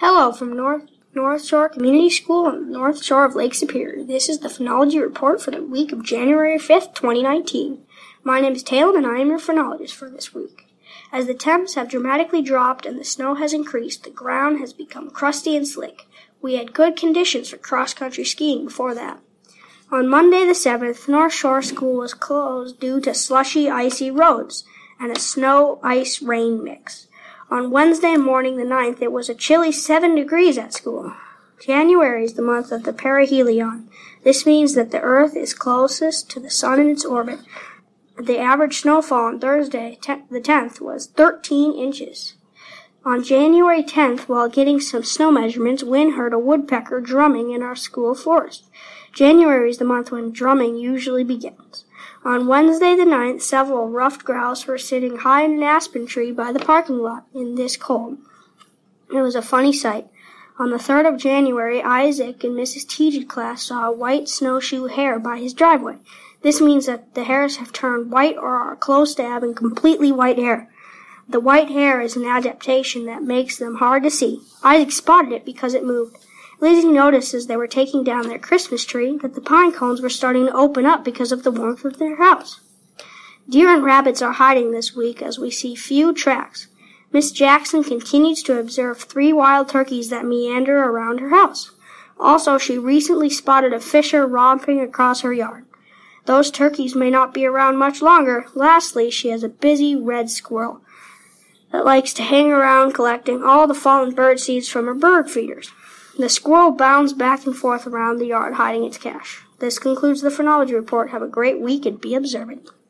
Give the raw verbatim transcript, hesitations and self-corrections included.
Hello from North North Shore Community School on the North Shore of Lake Superior. This is the phenology report for the week of January fifth, twenty nineteen. My name is Talon and I am your phenologist for this week. As the temps have dramatically dropped and the snow has increased, the ground has become crusty and slick. We had good conditions for cross-country skiing before that. On Monday the seventh, North Shore School was closed due to slushy, icy roads and a snow-ice-rain mix. On Wednesday morning the ninth, it was a chilly seven degrees at school. January is the month of the perihelion. This means that the Earth is closest to the Sun in its orbit. The average snowfall on Thursday, the tenth, was thirteen inches. On January tenth, while getting some snow measurements, Wynn heard a woodpecker drumming in our school forest. January is the month when drumming usually begins. On Wednesday the ninth, several ruffed grouse were sitting high in an aspen tree by the parking lot in this cold. It was a funny sight. On the third of January, Isaac in Missus Teage's class saw a white snowshoe hare by his driveway. This means that the hares have turned white or are close to having completely white hair. The white hair is an adaptation that makes them hard to see. Isaac spotted it because it moved. Lizzie noticed as they were taking down their Christmas tree that the pine cones were starting to open up because of the warmth of their house. Deer and rabbits are hiding this week as we see few tracks. Miss Jackson continues to observe three wild turkeys that meander around her house. Also, she recently spotted a fisher romping across her yard. Those turkeys may not be around much longer. Lastly, she has a busy red squirrel that likes to hang around collecting all the fallen bird seeds from her bird feeders. The squirrel bounds back and forth around the yard, hiding its cache. This concludes the phenology report. Have a great week and be observant.